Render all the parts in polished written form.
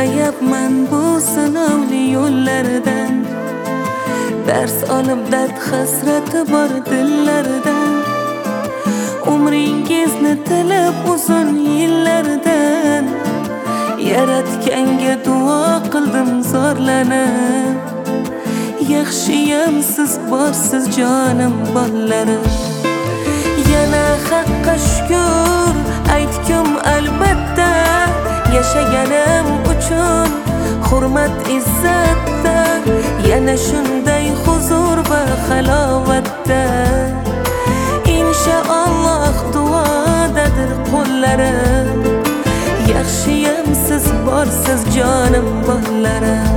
O'tayapman bu sinovli yo'llardan, dars olib dard hasrati bor dillardan. Umringizni tilab uzun yillardan, yaratganga duo qildim zorlanib. Yaxshiyam siz borsiz jonim bollarim. Yana haqqa shukr aytgum albatta, yashaganim uchun hurmat izzatda. Yana shunday huzur va halovatda, inshaalloh duodadir qo'llarim. Yaxshiyam siz borsiz jonim bollarim.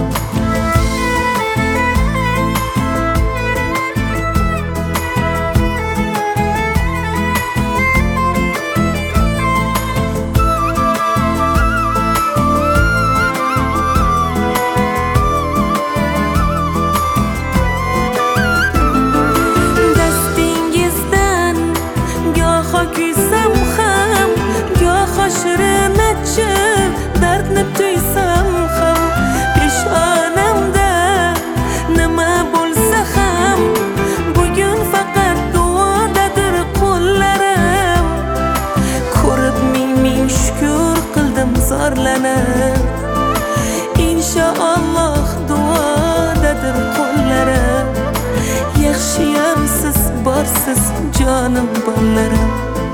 Dardni tuysam ham, peshonamda nima bo'lsa ham, bugun faqat duodadir qo'llarim. Ko'rib ming shukr qildim zorlanib, inshaalloh duodadir qo'llarim. Yaxshiyam siz borsiz jonim bollarim.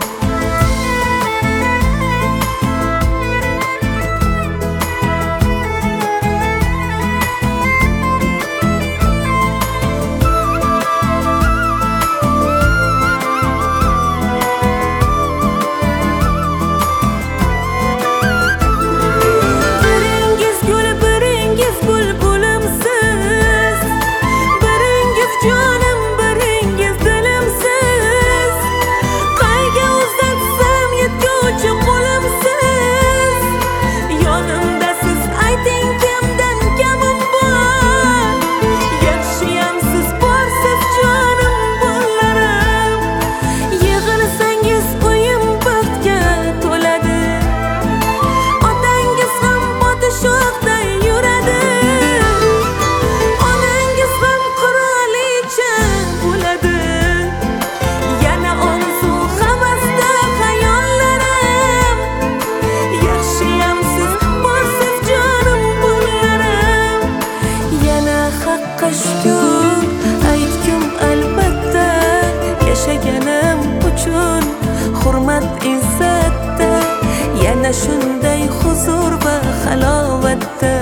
Shukr aytgum albatta, yashaganim uchun hurmat izzatda. Yana shunday huzur va halovatda,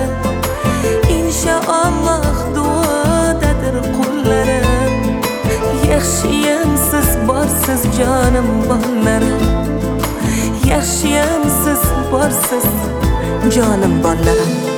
inshaalloh duodadir qo'llarim. Yaxshiyam siz borsiz jonim bollarim. Yaxshiyam siz borsiz jonim bollarim.